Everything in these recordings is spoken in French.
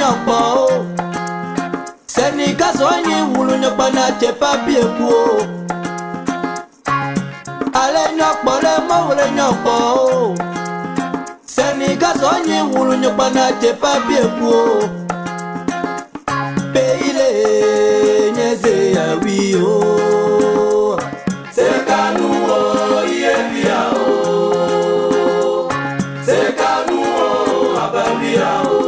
nyokpo Sénégal soigné wulu nyokpo na te papier ko Ale nyokpo le mo wule nyokpo Sénégal soigné wulu nyokpo na te papier ko Pays le nyeze ya wi o C'est kanu o yebia o C'est kanu o ababia o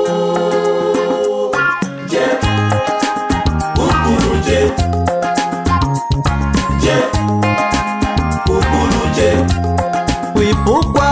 Oui, pourquoi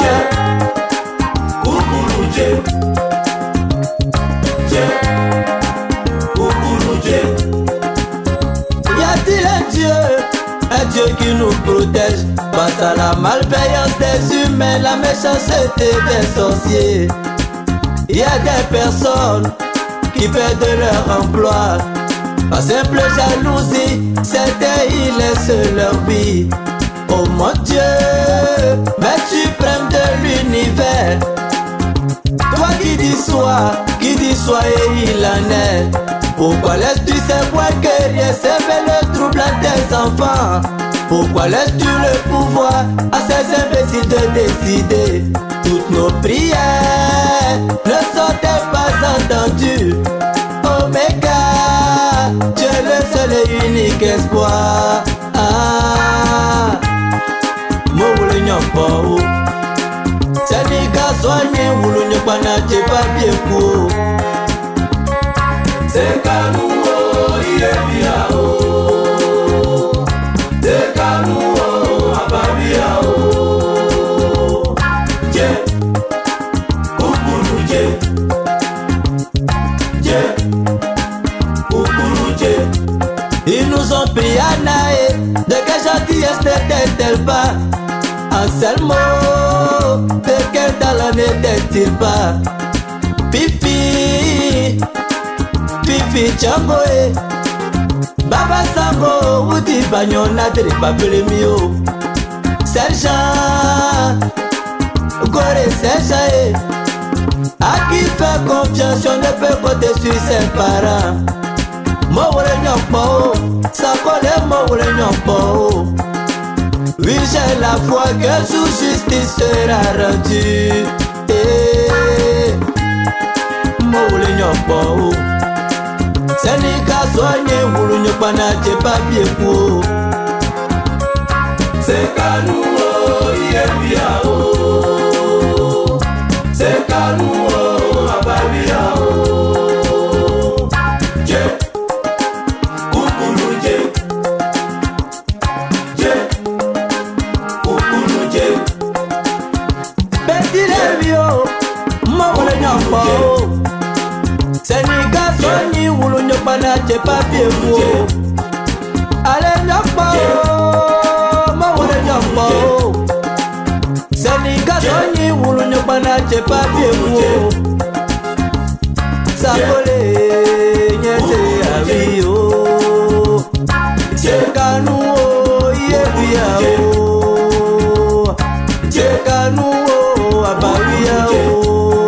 Y a-t-il un Dieu qui nous protège face à la malveillance des humains, la méchanceté des sorciers? Y a des personnes qui perdent leur emploi par simple jalousie, certains y laissent leur vie. Oh mon Dieu, Maître suprême de l'univers, toi qui dis soit et il en est. Pourquoi laisses-tu ces voix guerriers s'aimer le trouble à tes enfants? Pourquoi laisses-tu le pouvoir à ces imbéciles de décider? Toutes nos prières ne sont-elles pas entendues? Omega, tu es le seul et unique espoir. Mowule nyokpo Sénégal soigné wulu nyokpo na te papier ko C'est kanu o yebia o C'est kanu o ababia o Je kukuru Ils nous ont pris à naer. De quelle gentillesse n'était-elle pas? Un seul mot, de quel talent n'était-il pas? Fifi, Fifi Chamboe, Baba Sango, Woudi Bagnon, Nadri Papelemio, Sergent, Goré Sergent, à qui faire confiance, on ne peut compter sur ses parents. Mowule nyokpo, Sakole mowule nyokpo. Oui, j'ai la foi que sous justice sera rendue. Mowule nyokpo, Sénégal soigné wulu nyokpo na te papier ko. C'est kanu o yebia o, c'est kanu o ababia o. Sénégal soigné wulu nyokpo na te papier ko. Ale nyokpo, mowule nyokpo. Sénégal soigné wulu nyokpo na te papier ko. Sakole nyeze awi o. C'est kanu o yebia o. C'est kanu o ababia o.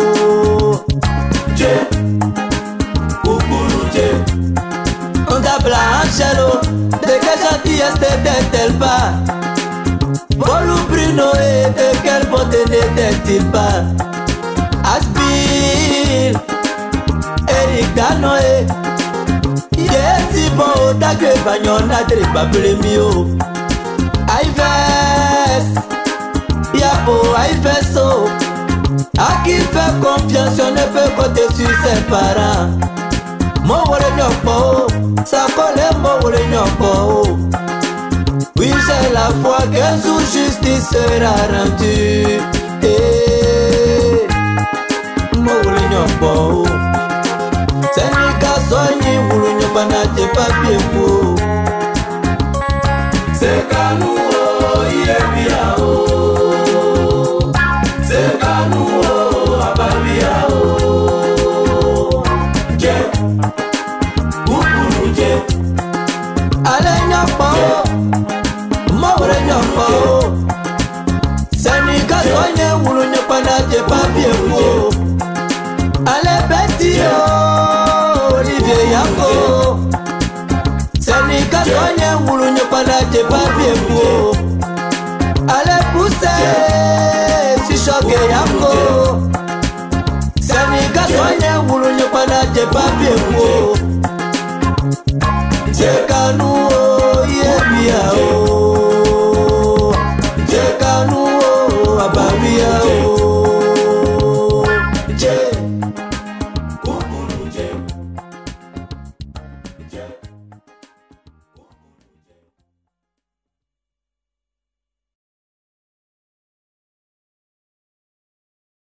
Angelo, de quelle gentillesse n'était-elle pas? Paulou Bruno et de quelle beauté n'était-il pas? Asbir, Eric Danoé, Yesi Bo, Dagre Bagnon, Nadri Papelemio, Ives, Yabo, Iveso, à qui faire confiance, on ne peut compter sur ses parents. Mowule nyokpo, Sakole mowule nyokpo. Oui, j'ai la foi que sous justice sera rendue. Mowule nyokpo, Sénégal soigné wulu nyokpo na te papier ko. C'est kanu o yebia o, c'est kanu o ababia o. Ale nyokpo, mowule nyokpo. Sénégal soigné wulu nyokpo na te papier ko. Ale Betty o. soigner wulu nyopana je pas bien beau. Allez pousser si choqué yango. Sénégal soigner wulu nyopana je pas bien beau.